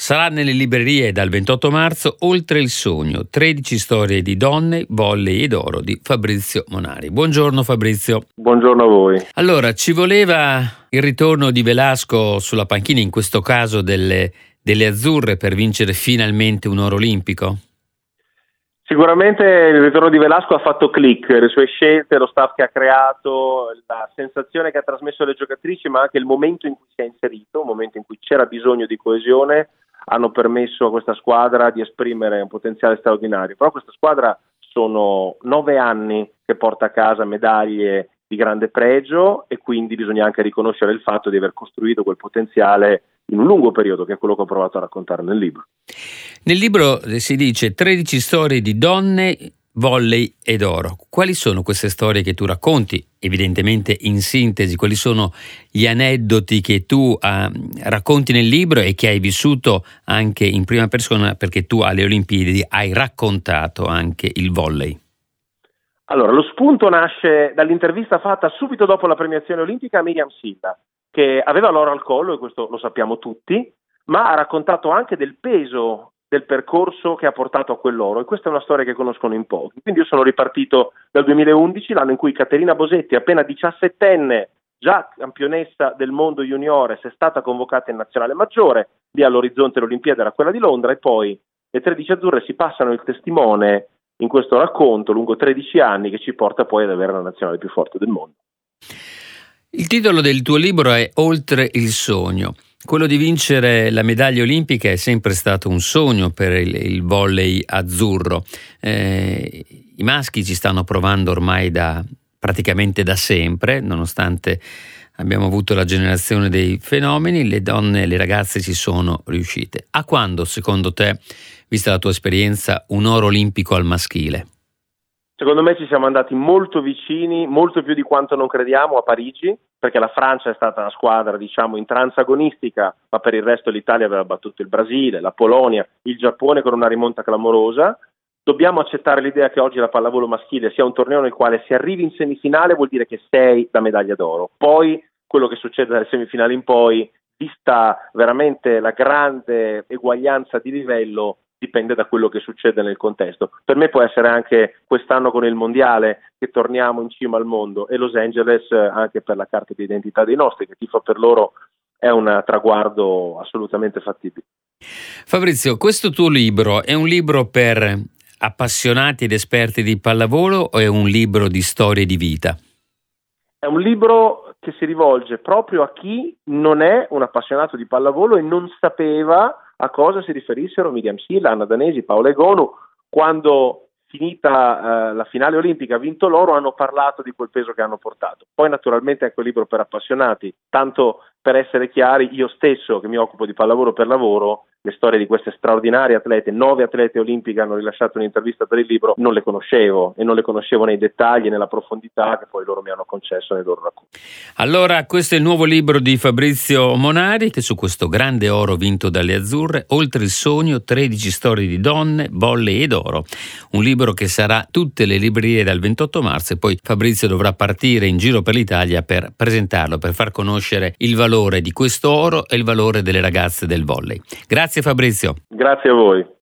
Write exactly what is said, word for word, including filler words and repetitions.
Sarà nelle librerie dal ventotto marzo Oltre il sogno, tredici storie di donne, volley ed oro di Fabrizio Monari. Buongiorno Fabrizio. Buongiorno a voi. Allora, ci voleva il ritorno di Velasco sulla panchina, in questo caso delle, delle azzurre, per vincere finalmente un oro olimpico? Sicuramente il ritorno di Velasco ha fatto click, le sue scelte, lo staff che ha creato, la sensazione che ha trasmesso alle giocatrici, ma anche il momento in cui si è inserito, un momento in cui c'era bisogno di coesione, hanno permesso a questa squadra di esprimere un potenziale straordinario. Però questa squadra sono nove anni che porta a casa medaglie di grande pregio e quindi bisogna anche riconoscere il fatto di aver costruito quel potenziale in un lungo periodo, che è quello che ho provato a raccontare nel libro. Nel libro si dice tredici storie di donne, volley ed oro. Quali sono queste storie che tu racconti? Evidentemente in sintesi, quali sono gli aneddoti che tu uh, racconti nel libro e che hai vissuto anche in prima persona, perché tu alle Olimpiadi hai raccontato anche il volley? Allora, lo spunto nasce dall'intervista fatta subito dopo la premiazione olimpica a Miriam Silva, che aveva l'oro al collo, e questo lo sappiamo tutti, ma ha raccontato anche del peso del percorso che ha portato a quell'oro, e questa è una storia che conoscono in pochi. Quindi io sono ripartito dal duemilaundici, l'anno in cui Caterina Bosetti, appena diciassettenne, già campionessa del mondo juniores, è stata convocata in nazionale maggiore, lì all'orizzonte l'Olimpiade era quella di Londra, e poi le tredici azzurre si passano il testimone in questo racconto lungo tredici anni, che ci porta poi ad avere la nazionale più forte del mondo. Il titolo del tuo libro è Oltre il sogno. Quello di vincere la medaglia olimpica è sempre stato un sogno per il, il volley azzurro. Eh, I maschi ci stanno provando ormai da praticamente da sempre, nonostante abbiamo avuto la generazione dei fenomeni, le donne e le ragazze ci sono riuscite. A quando, secondo te, vista la tua esperienza, un oro olimpico al maschile? Secondo me ci siamo andati molto vicini, molto più di quanto non crediamo, a Parigi, perché la Francia è stata una squadra, diciamo, intransagonistica, ma per il resto l'Italia aveva battuto il Brasile, la Polonia, il Giappone con una rimonta clamorosa. Dobbiamo accettare l'idea che oggi la pallavolo maschile sia un torneo nel quale se arrivi in semifinale vuol dire che sei da medaglia d'oro. Poi quello che succede dalle semifinali in poi, vista veramente la grande eguaglianza di livello, dipende da quello che succede nel contesto. Per me può essere anche quest'anno con il mondiale che torniamo in cima al mondo, e Los Angeles anche per la carta di identità dei nostri, che tifo per loro, è un traguardo assolutamente fattibile. Fabrizio, questo tuo libro è un libro per appassionati ed esperti di pallavolo o è un libro di storie di vita? È un libro che si rivolge proprio a chi non è un appassionato di pallavolo e non sapeva a cosa si riferissero Miriam Silva, Anna Danesi, Paola Egonu. Quando finita eh, la finale olimpica, ha vinto l'oro, hanno parlato di quel peso che hanno portato. Poi naturalmente è anche un libro per appassionati, tanto per essere chiari, io stesso che mi occupo di pallavolo per lavoro, le storie di queste straordinarie atlete, nove atlete olimpiche hanno rilasciato un'intervista per il libro, non le conoscevo, e non le conoscevo nei dettagli, nella profondità che poi loro mi hanno concesso nei loro racconti. Allora, questo è il nuovo libro di Fabrizio Monari, che su questo grande oro vinto dalle azzurre, Oltre il sogno, tredici storie di donne, volley ed oro. Un libro che sarà tutte le librerie dal ventotto marzo, e poi Fabrizio dovrà partire in giro per l'Italia per presentarlo, per far conoscere il valore di questo oro e il valore delle ragazze del volley. Grazie Fabrizio. Grazie a voi.